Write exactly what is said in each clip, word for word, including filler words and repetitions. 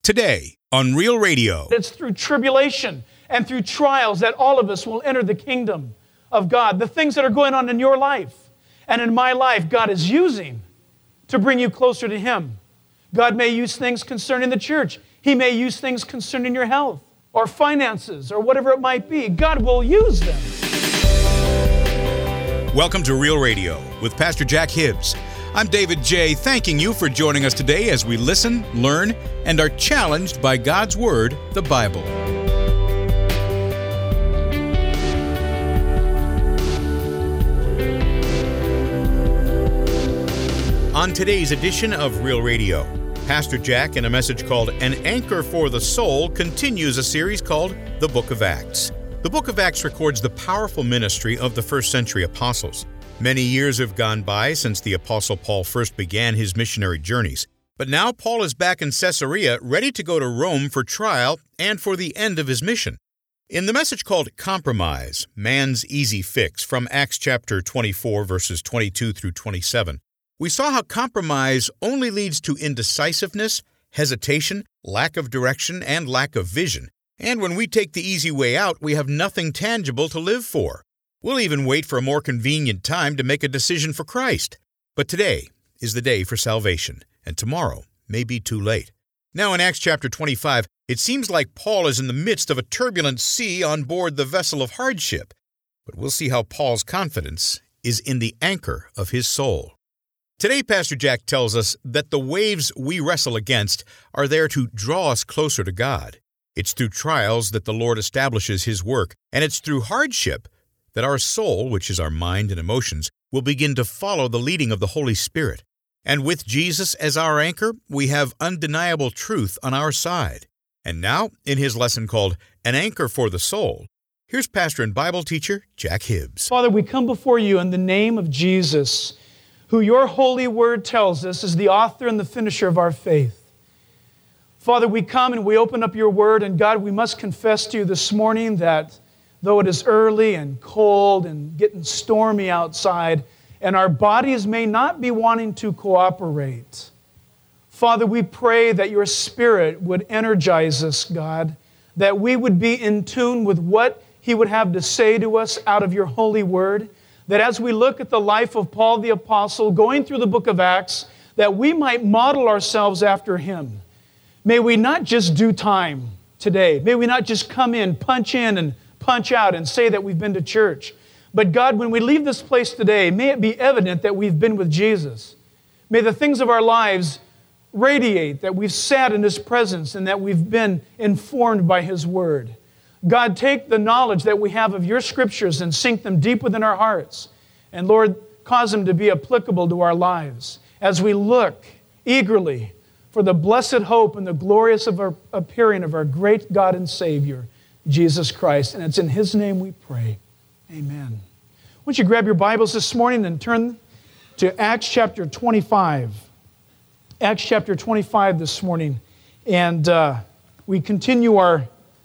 today on Real Radio. It's through tribulation and through trials that all of us will enter the kingdom of God. The things that are going on in your life and in my life, God is using to bring you closer to Him. God may use things concerning the church. He may use things concerning your health or finances or whatever it might be. God will use them. Welcome to Real Radio with Pastor Jack Hibbs. I'm David J., thanking you for joining us today as we listen, learn, and are challenged by God's Word, the Bible. On today's edition of Real Radio, Pastor Jack, in a message called An Anchor for the Soul, continues a series called The Book of Acts. The Book of Acts records the powerful ministry of the first century apostles. Many years have gone by since the Apostle Paul first began his missionary journeys. But now Paul is back in Caesarea, ready to go to Rome for trial and for the end of his mission. In the message called Compromise, Man's Easy Fix, from Acts chapter twenty-four, verses twenty-two through twenty-seven, we saw how compromise only leads to indecisiveness, hesitation, lack of direction, and lack of vision. And when we take the easy way out, we have nothing tangible to live for. We'll even wait for a more convenient time to make a decision for Christ. But today is the day for salvation, and tomorrow may be too late. Now in Acts chapter twenty-five, it seems like Paul is in the midst of a turbulent sea on board the vessel of hardship. But we'll see how Paul's confidence is in the anchor of his soul. Today, Pastor Jack tells us that the waves we wrestle against are there to draw us closer to God. It's through trials that the Lord establishes His work, and it's through hardship that our soul, which is our mind and emotions, will begin to follow the leading of the Holy Spirit. And with Jesus as our anchor, we have undeniable truth on our side. And now, in his lesson called An Anchor for the Soul, here's pastor and Bible teacher Jack Hibbs. Father, we come before you in the name of Jesus, who your holy word tells us is the author and the finisher of our faith. Father, we come and we open up your word, and God, we must confess to you this morning that though it is early and cold and getting stormy outside, and our bodies may not be wanting to cooperate, Father, we pray that your Spirit would energize us, God, that we would be in tune with what He would have to say to us out of your holy word, that as we look at the life of Paul the Apostle, going through the book of Acts, that we might model ourselves after him. May we not just do time today. May we not just come in, punch in, and punch out and say that we've been to church. But God, when we leave this place today, may it be evident that we've been with Jesus. May the things of our lives radiate that we've sat in His presence and that we've been informed by His word. God, take the knowledge that we have of your scriptures and sink them deep within our hearts. And Lord, cause them to be applicable to our lives as we look eagerly for the blessed hope and the glorious of our appearing of our great God and Savior, Jesus Christ. And it's in His name we pray. Amen. Why don't you grab your Bibles this morning and turn to Acts chapter twenty-five. Acts chapter twenty-five this morning. And uh, we continue our,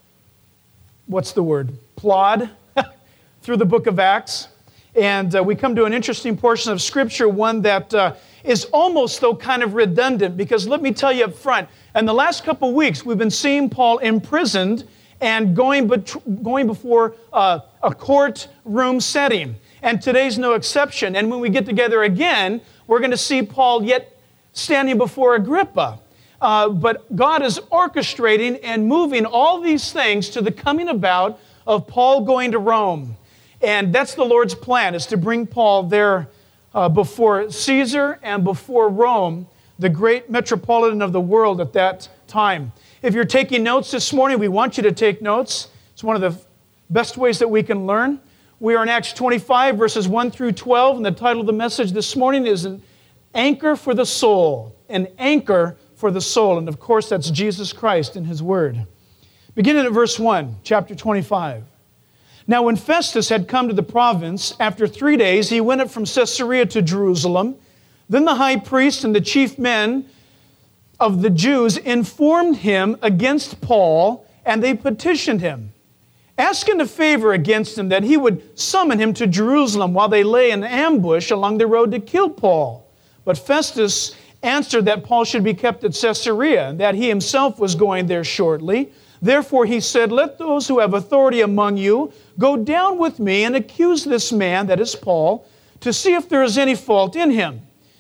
what's the word, plod through the book of Acts. And uh, we come to an interesting portion of Scripture, one that uh, is almost, though, kind of redundant, because let me tell you up front, in the last couple of weeks, we've been seeing Paul imprisoned and going, bet- going before uh, a courtroom setting. And today's no exception. And when we get together again, we're going to see Paul yet standing before Agrippa. Uh, but God is orchestrating and moving all these things to the coming about of Paul going to Rome. And that's the Lord's plan, is to bring Paul there uh, before Caesar and before Rome, the great metropolitan of the world at that time. If you're taking notes this morning, we want you to take notes. It's one of the best ways that we can learn. We are in Acts twenty-five, verses one through twelve, and the title of the message this morning is An Anchor for the Soul. An Anchor for the Soul. And of course, that's Jesus Christ in His Word. Beginning at verse one, chapter twenty-five. Now when Festus had come to the province, after three days he went up from Caesarea to Jerusalem. Then the high priest and the chief men of the Jews informed him against Paul, and they petitioned him, asking a favor against him that he would summon him to Jerusalem while they lay in ambush along the road to kill Paul. But Festus answered that Paul should be kept at Caesarea, and that he himself was going there shortly. Therefore he said, let those who have authority among you go down with me and accuse this man, that is Paul, to see if there is any fault in him.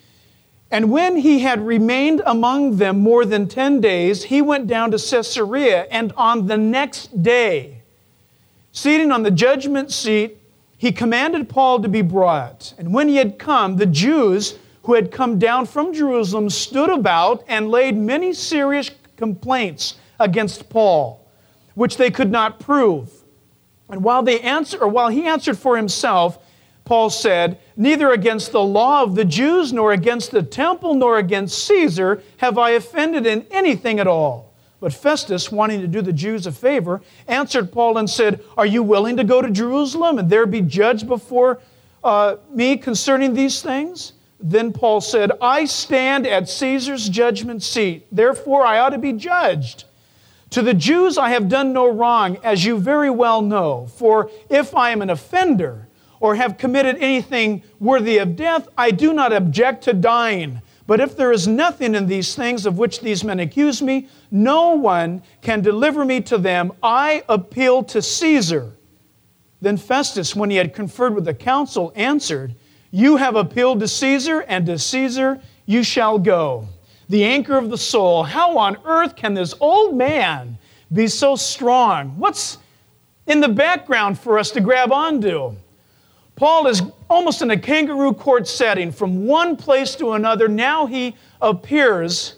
And when he had remained among them more than ten days, he went down to Caesarea, and on the next day, seating on the judgment seat, he commanded Paul to be brought. And when he had come, the Jews who had come down from Jerusalem stood about and laid many serious complaints against Paul, which they could not prove. And while they answer, or while he answered for himself, Paul said, neither against the law of the Jews, nor against the temple, nor against Caesar have I offended in anything at all. But Festus, wanting to do the Jews a favor, answered Paul and said, are you willing to go to Jerusalem and there be judged before uh, me concerning these things? Then Paul said, I stand at Caesar's judgment seat, therefore I ought to be judged. To the Jews I have done no wrong, as you very well know. For if I am an offender, or have committed anything worthy of death, I do not object to dying. But if there is nothing in these things of which these men accuse me, no one can deliver me to them. I appeal to Caesar. Then Festus, when he had conferred with the council, answered, you have appealed to Caesar, and to Caesar you shall go. The anchor of the soul, how on earth can this old man be so strong? What's in the background for us to grab onto? Paul is almost in a kangaroo court setting from one place to another. Now he appears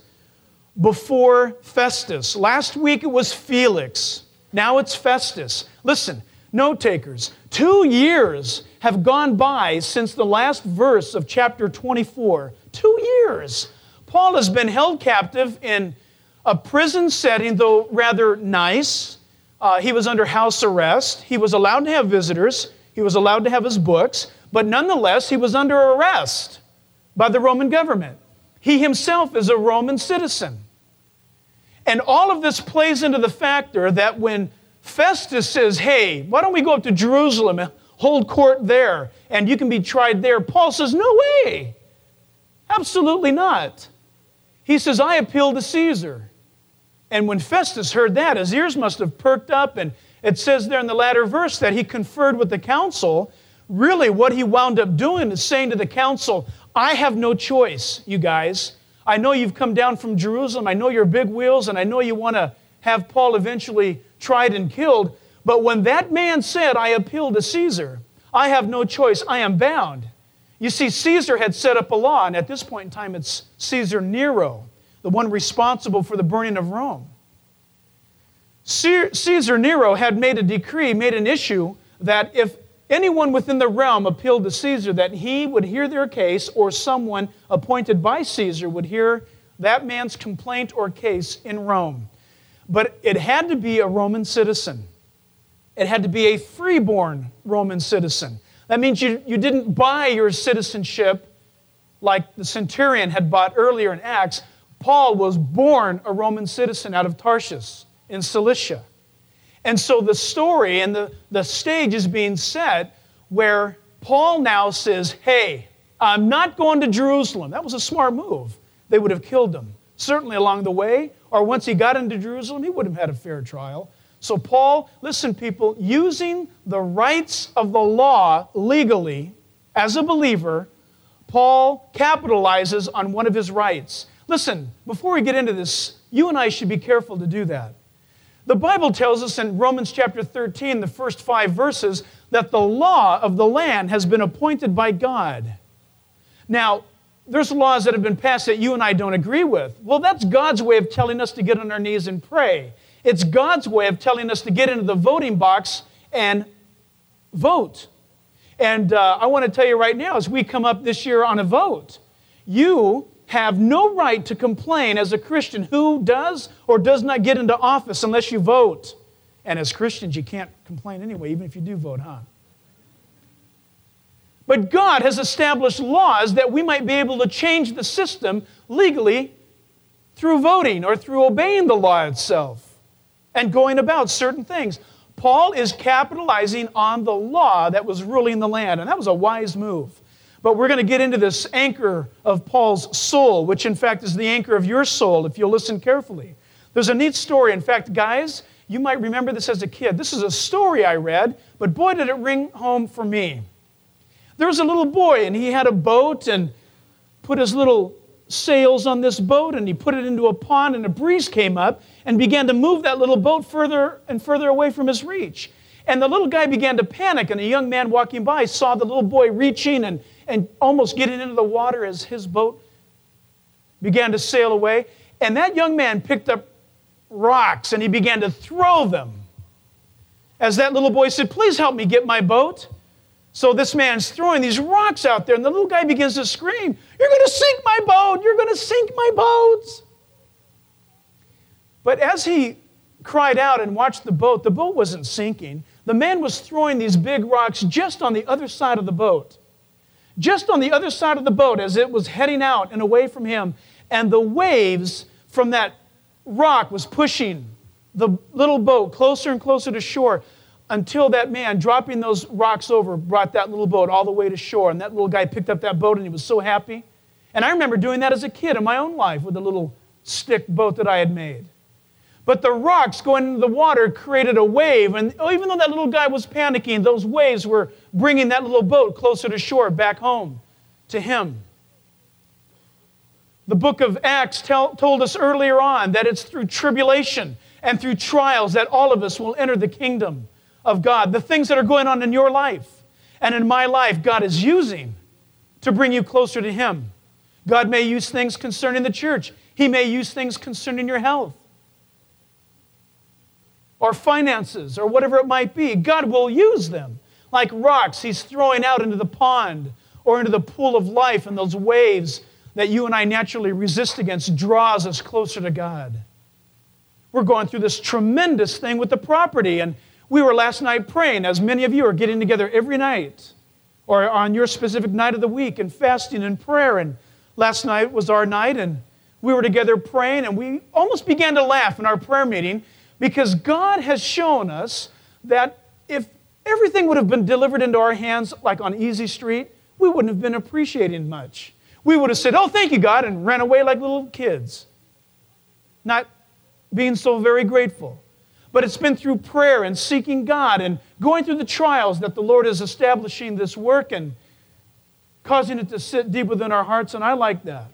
before Festus. Last week it was Felix. Now it's Festus. Listen, note takers, two years have gone by since the last verse of chapter twenty-four. Two years. Paul has been held captive in a prison setting, though rather nice. Uh, he was under house arrest. He was allowed to have visitors. He was allowed to have his books. But nonetheless, he was under arrest by the Roman government. He himself is a Roman citizen. And all of this plays into the factor that when Festus says, hey, why don't we go up to Jerusalem and hold court there, and you can be tried there, Paul says, no way. Absolutely not. He says, I appeal to Caesar. And when Festus heard that, his ears must have perked up, and it says there in the latter verse that he conferred with the council. Really, what he wound up doing is saying to the council, I have no choice, you guys. I know you've come down from Jerusalem. I know you're big wheels, and I know you want to have Paul eventually tried and killed. But when that man said, I appeal to Caesar, I have no choice. I am bound. You see, Caesar had set up a law, and at this point in time, it's Caesar Nero, the one responsible for the burning of Rome. Caesar Nero had made a decree, made an issue, that if anyone within the realm appealed to Caesar, that he would hear their case, or someone appointed by Caesar would hear that man's complaint or case in Rome. But it had to be a Roman citizen. It had to be a freeborn Roman citizen. That means you, you didn't buy your citizenship like the centurion had bought earlier in Acts. Paul was born a Roman citizen out of Tarshish in Cilicia. And so the story and the, the stage is being set where Paul now says, hey, I'm not going to Jerusalem. That was a smart move. They would have killed him, certainly along the way, or once he got into Jerusalem, he wouldn't have had a fair trial. So Paul, listen people, using the rights of the law legally as a believer, Paul capitalizes on one of his rights. Listen, before we get into this, you and I should be careful to do that. The Bible tells us in Romans chapter thirteen, the first five verses, that the law of the land has been appointed by God. Now, there's laws that have been passed that you and I don't agree with. Well, that's God's way of telling us to get on our knees and pray. It's God's way of telling us to get into the voting box and vote. And uh, I want to tell you right now, as we come up this year on a vote, you have no right to complain as a Christian who does or does not get into office unless you vote. And as Christians, you can't complain anyway, even if you do vote, huh? But God has established laws that we might be able to change the system legally through voting or through obeying the law itself and going about certain things. Paul is capitalizing on the law that was ruling the land, and that was a wise move. But we're going to get into this anchor of Paul's soul, which in fact is the anchor of your soul, if you'll listen carefully. There's a neat story. In fact, guys, you might remember this as a kid. This is a story I read, but boy, did it ring home for me. There was a little boy, and he had a boat and put his little sails on this boat, and he put it into a pond, and a breeze came up and began to move that little boat further and further away from his reach. And the little guy began to panic, and a young man walking by saw the little boy reaching and, and almost getting into the water as his boat began to sail away. And that young man picked up rocks, and he began to throw them. As that little boy said, "Please help me get my boat." So this man's throwing these rocks out there, and the little guy begins to scream, "You're going to sink my boat! You're going to sink my boat!" But as he cried out and watched the boat, the boat wasn't sinking. The man was throwing these big rocks just on the other side of the boat. Just on the other side of the boat as it was heading out and away from him. And the waves from that rock was pushing the little boat closer and closer to shore until that man, dropping those rocks over, brought that little boat all the way to shore. And that little guy picked up that boat and he was so happy. And I remember doing that as a kid in my own life with a little stick boat that I had made. But the rocks going into the water created a wave. And even though that little guy was panicking, those waves were bringing that little boat closer to shore, back home to him. The book of Acts tell, told us earlier on that it's through tribulation and through trials that all of us will enter the kingdom of God. The things that are going on in your life and in my life, God is using to bring you closer to Him. God may use things concerning the church. He may use things concerning your health or finances or whatever it might be. God will use them like rocks He's throwing out into the pond or into the pool of life, and those waves that you and I naturally resist against draws us closer to God. We're going through this tremendous thing with the property, and we were last night praying, as many of you are getting together every night or on your specific night of the week and fasting and prayer. And last night was our night, and we were together praying, and we almost began to laugh in our prayer meeting because God has shown us that if everything would have been delivered into our hands like on Easy Street, we wouldn't have been appreciating much. We would have said, "Oh, thank you, God," and ran away like little kids, not being so very grateful. But it's been through prayer and seeking God and going through the trials that the Lord is establishing this work and causing it to sit deep within our hearts, and I like that.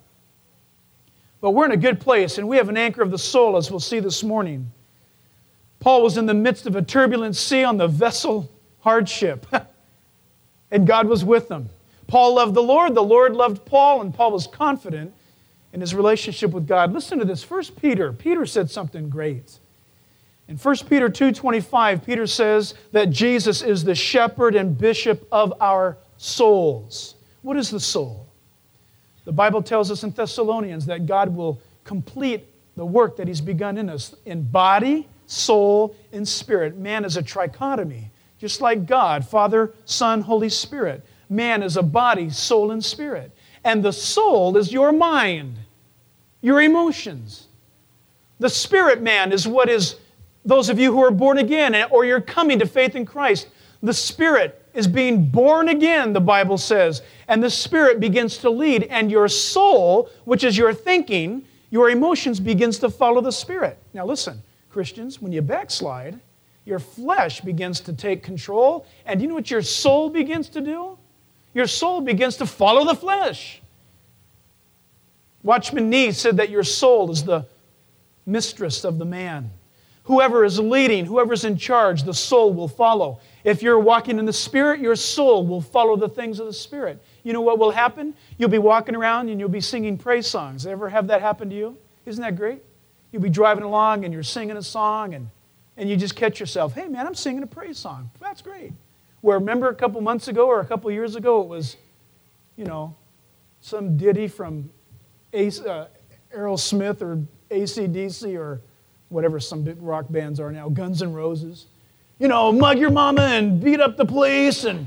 But we're in a good place, and we have an anchor of the soul, as we'll see this morning. Paul was in the midst of a turbulent sea on the vessel hardship, and God was with him. Paul loved the Lord, the Lord loved Paul, and Paul was confident in his relationship with God. Listen to this. First Peter. Peter said something great. In First Peter two twenty-five, Peter says that Jesus is the shepherd and bishop of our souls. What is the soul? The Bible tells us in Thessalonians that God will complete the work that He's begun in us in body, soul, and spirit. Man is a trichotomy, just like God, Father, Son, Holy Spirit. Man is a body, soul, and spirit. And the soul is your mind, your emotions. The spirit man is what is those of you who are born again or you're coming to faith in Christ. The spirit is being born again, the Bible says. And the spirit begins to lead. And your soul, which is your thinking, your emotions begins to follow the spirit. Now listen, Christians, when you backslide, your flesh begins to take control. And you know what your soul begins to do? Your soul begins to follow the flesh. Watchman Nee said that your soul is the mistress of the man. Whoever is leading, whoever is in charge, the soul will follow. If you're walking in the Spirit, your soul will follow the things of the Spirit. You know what will happen? You'll be walking around and you'll be singing praise songs. Ever have that happen to you? Isn't that great? You'll be driving along and you're singing a song and, and you just catch yourself, "Hey man, I'm singing a praise song." That's great. Where remember a couple months ago or a couple years ago, it was, you know, some ditty from Ace, uh, Aerosmith or A C D C or whatever some big rock bands are now, Guns N' Roses. You know, mug your mama and beat up the police. And,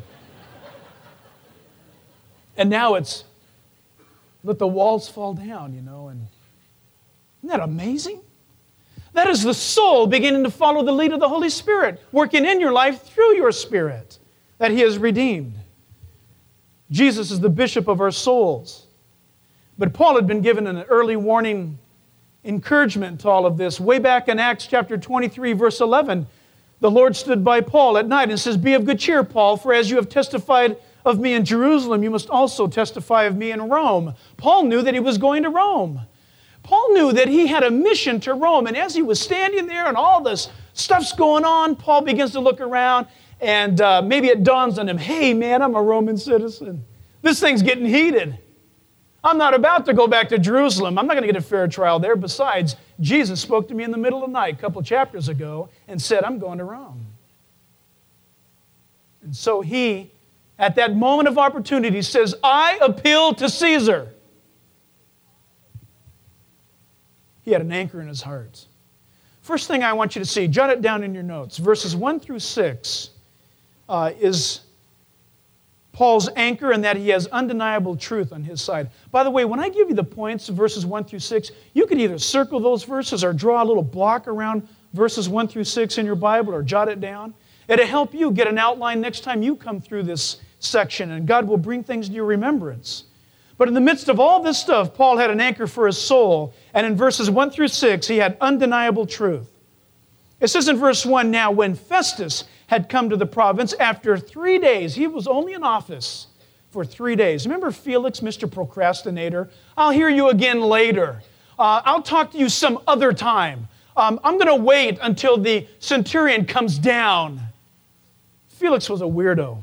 and now it's let the walls fall down, you know. And isn't that amazing? That is the soul beginning to follow the lead of the Holy Spirit, working in your life through your spirit that He has redeemed. Jesus is the bishop of our souls. But Paul had been given an early warning encouragement to all of this. Way back in Acts chapter twenty-three, verse eleven, the Lord stood by Paul at night and says, "Be of good cheer, Paul, for as you have testified of me in Jerusalem, you must also testify of me in Rome." Paul knew that he was going to Rome. Paul knew that he had a mission to Rome. And as he was standing there and all this stuff's going on, Paul begins to look around, and uh, maybe it dawns on him, "Hey, man, I'm a Roman citizen. This thing's getting heated. I'm not about to go back to Jerusalem. I'm not going to get a fair trial there. Besides, Jesus spoke to me in the middle of the night a couple chapters ago and said, I'm going to Rome." And so he, at that moment of opportunity, says, "I appeal to Caesar." He had an anchor in his heart. First thing I want you to see, jot it down in your notes, verses one through six uh, is Paul's anchor, and that he has undeniable truth on his side. By the way, when I give you the points of verses one through six, you can either circle those verses or draw a little block around verses one through six in your Bible or jot it down. It'll help you get an outline next time you come through this section, and God will bring things to your remembrance. But in the midst of all this stuff, Paul had an anchor for his soul, and in verses one through six, he had undeniable truth. It says in verse one, "Now when Festus had come to the province, after three days," he was only in office for three days. Remember Felix, Mister Procrastinator? "I'll hear you again later. Uh, I'll talk to you some other time. Um, I'm going to wait until the centurion comes down." Felix was a weirdo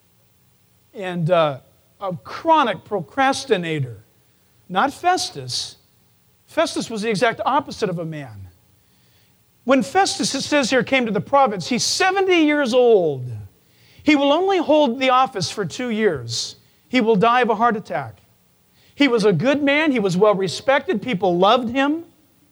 and uh, a chronic procrastinator. Not Festus. Festus was the exact opposite of a man. When Festus, it says here, came to the province, he's seventy years old. He will only hold the office for two years. He will die of a heart attack. He was a good man. He was well respected. People loved him.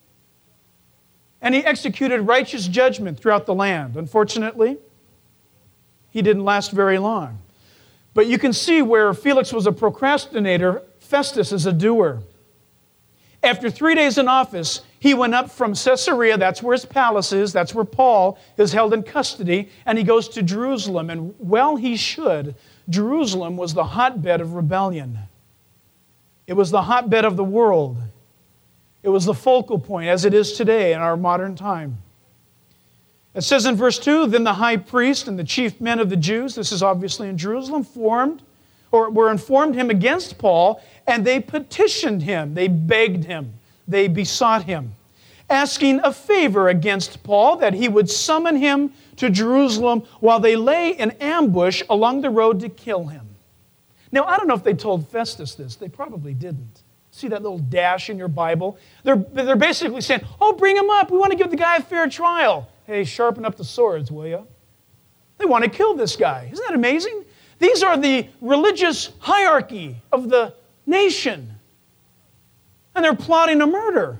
And he executed righteous judgment throughout the land. Unfortunately, he didn't last very long. But you can see where Felix was a procrastinator, Festus is a doer. After three days in office, he went up from Caesarea, that's where his palace is, that's where Paul is held in custody, and he goes to Jerusalem. And well, he should. Jerusalem was the hotbed of rebellion. It was the hotbed of the world. It was the focal point, as it is today in our modern time. It says in verse two, "Then the high priest and the chief men of the Jews," this is obviously in Jerusalem, formed, or were informed him against Paul, and they petitioned him, they begged him, they besought him, asking a favor against Paul, that he would summon him to Jerusalem while they lay in ambush along the road to kill him. Now, I don't know if they told Festus this. They probably didn't. See that little dash in your Bible? They're, they're basically saying, "Oh, bring him up. We want to give the guy a fair trial." Hey, sharpen up the swords, will you? They want to kill this guy. Isn't that amazing? These are the religious hierarchy of the nation. And they're plotting a murder.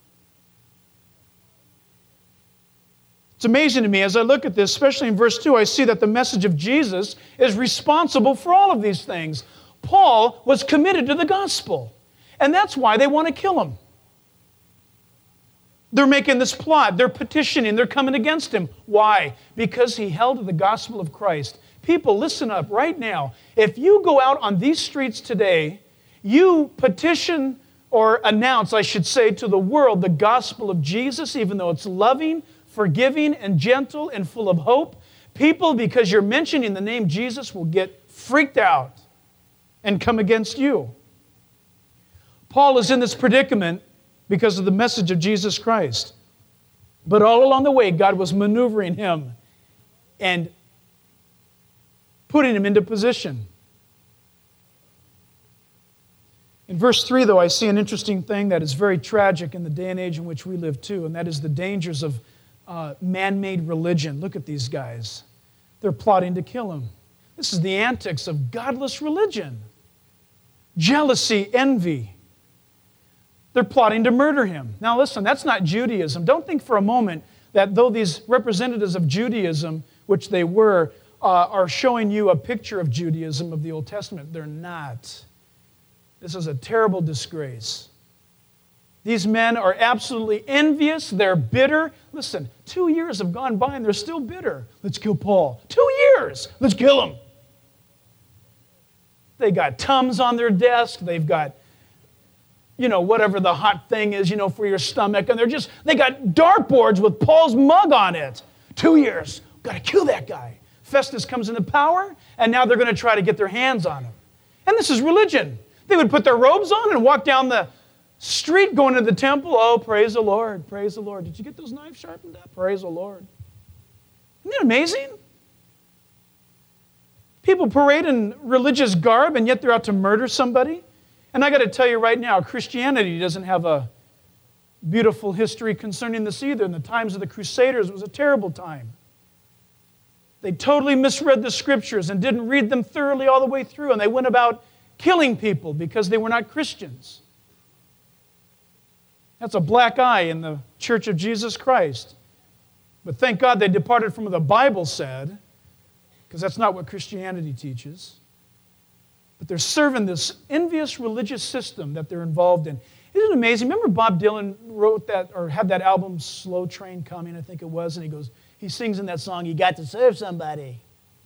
It's amazing to me as I look at this, especially in verse two, I see that the message of Jesus is responsible for all of these things. Paul was committed to the gospel, and that's why they want to kill him. They're making this plot. They're petitioning. They're coming against him. Why? Because he held to the gospel of Christ. People, listen up right now. If you go out on these streets today, you petition or announce, I should say, to the world the gospel of Jesus, even though it's loving, forgiving, and gentle, and full of hope, people, because you're mentioning the name Jesus, will get freaked out and come against you. Paul is in this predicament because of the message of Jesus Christ. But all along the way, God was maneuvering him and putting him into position. In verse three, though, I see an interesting thing that is very tragic in the day and age in which we live too, and that is the dangers of uh, man-made religion. Look at these guys. They're plotting to kill him. This is the antics of godless religion. Jealousy, envy. They're plotting to murder him. Now listen, that's not Judaism. Don't think for a moment that though these representatives of Judaism, which they were, uh, are showing you a picture of Judaism of the Old Testament. They're not. This is a terrible disgrace. These men are absolutely envious. They're bitter. Listen, two years have gone by and they're still bitter. Let's kill Paul. Two years. Let's kill him. They got Tums on their desk. They've got, you know, whatever the hot thing is, you know, for your stomach. And they're just, they got dartboards with Paul's mug on it. Two years. Got to kill that guy. Festus comes into power, and now they're going to try to get their hands on him. And this is religion. They would put their robes on and walk down the street going to the temple. Oh, praise the Lord, praise the Lord. Did you get those knives sharpened up? Praise the Lord. Isn't that amazing? People parade in religious garb, and yet they're out to murder somebody. And I got to tell you right now, Christianity doesn't have a beautiful history concerning this either. In the times of the Crusaders, it was a terrible time. They totally misread the scriptures and didn't read them thoroughly all the way through, and they went about killing people because they were not Christians. That's a black eye in the Church of Jesus Christ. But thank God they departed from what the Bible said, because that's not what Christianity teaches. But they're serving this envious religious system that they're involved in. Isn't it amazing? Remember Bob Dylan wrote that, or had that album, Slow Train Coming, I think it was, and he goes, he sings in that song, "You got to serve somebody."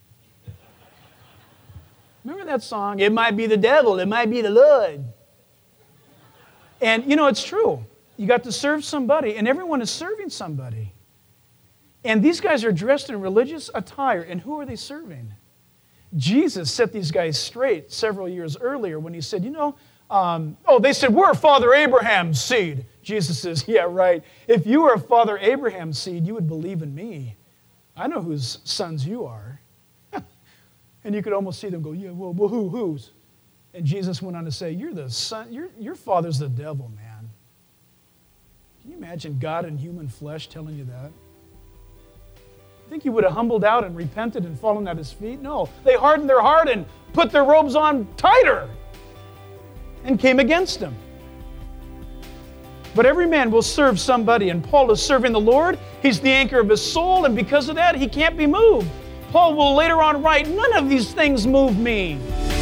Remember that song? It might be the devil, it might be the Lord. And you know, it's true. You got to serve somebody, and everyone is serving somebody. And these guys are dressed in religious attire, and who are they serving? Jesus set these guys straight several years earlier when he said, you know, um, oh, they said, we're Father Abraham's seed. Jesus says, yeah, right. If you were Father Abraham's seed, you would believe in me. I know whose sons you are. And you could almost see them go, yeah, well, well who, whose? And Jesus went on to say, you're the son, your, your father's the devil, man. Can you imagine God in human flesh telling you that? Think you would have humbled out and repented and fallen at his feet? No, they hardened their heart and put their robes on tighter and came against him. But every man will serve somebody, and Paul is serving the Lord. He's the anchor of his soul, and because of that, he can't be moved. Paul will later on write, none of these things move me.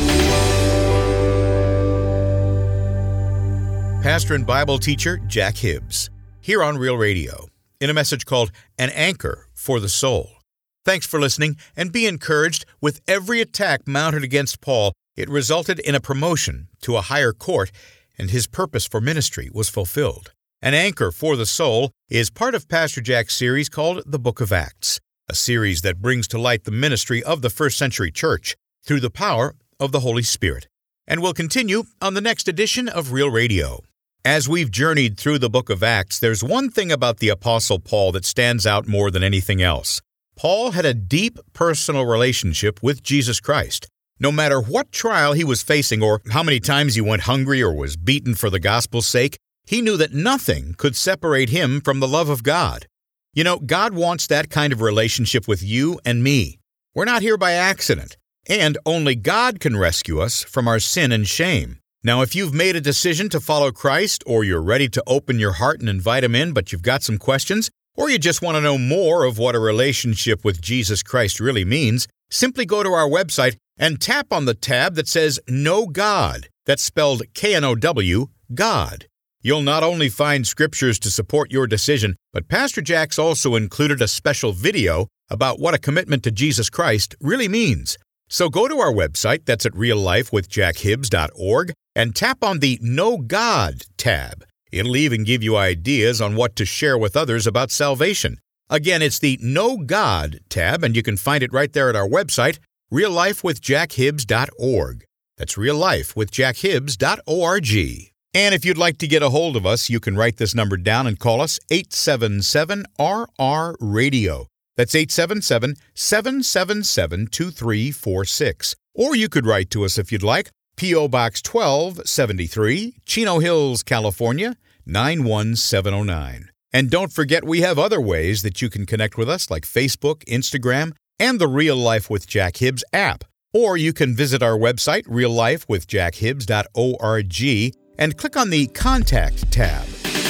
Pastor and Bible teacher Jack Hibbs, here on Real Radio, in a message called An Anchor for the Soul. Thanks for listening, and be encouraged. With every attack mounted against Paul, it resulted in a promotion to a higher court, and his purpose for ministry was fulfilled. An Anchor for the Soul is part of Pastor Jack's series called The Book of Acts, a series that brings to light the ministry of the first century church through the power of the Holy Spirit, and will continue on the next edition of Real Radio. As we've journeyed through the book of Acts, there's one thing about the Apostle Paul that stands out more than anything else. Paul had a deep personal relationship with Jesus Christ. No matter what trial he was facing or how many times he went hungry or was beaten for the gospel's sake, he knew that nothing could separate him from the love of God. You know, God wants that kind of relationship with you and me. We're not here by accident, and only God can rescue us from our sin and shame. Now, if you've made a decision to follow Christ, or you're ready to open your heart and invite Him in, but you've got some questions, or you just want to know more of what a relationship with Jesus Christ really means, simply go to our website and tap on the tab that says Know God. That's spelled K N O W, God. You'll not only find scriptures to support your decision, but Pastor Jack's also included a special video about what a commitment to Jesus Christ really means. So go to our website, that's at real life with jack hibbs dot org, and tap on the Know God tab. It'll even give you ideas on what to share with others about salvation. Again, it's the Know God tab, and you can find it right there at our website, real life with jack hibbs dot org. That's real life with jack hibbs dot org. And if you'd like to get a hold of us, you can write this number down and call us eight seven seven R R radio. That's eight seven seven, seven seven seven, two three four six. Or you could write to us if you'd like, P O. Box twelve seventy-three, Chino Hills, California, nine one seven oh nine. And don't forget, we have other ways that you can connect with us, like Facebook, Instagram, and the Real Life with Jack Hibbs app. Or you can visit our website, real life with jack hibbs dot org, and click on the Contact tab.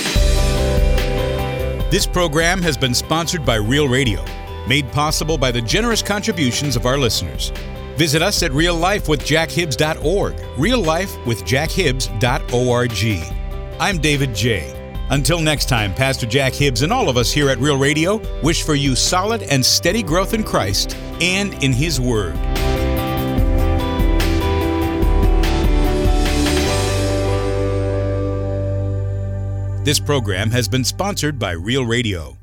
This program has been sponsored by Real Radio, made possible by the generous contributions of our listeners. Visit us at real life with jack hibbs dot org, real life with jack hibbs dot org. I'm David J. Until next time, Pastor Jack Hibbs and all of us here at Real Radio wish for you solid and steady growth in Christ and in His Word. This program has been sponsored by Real Radio.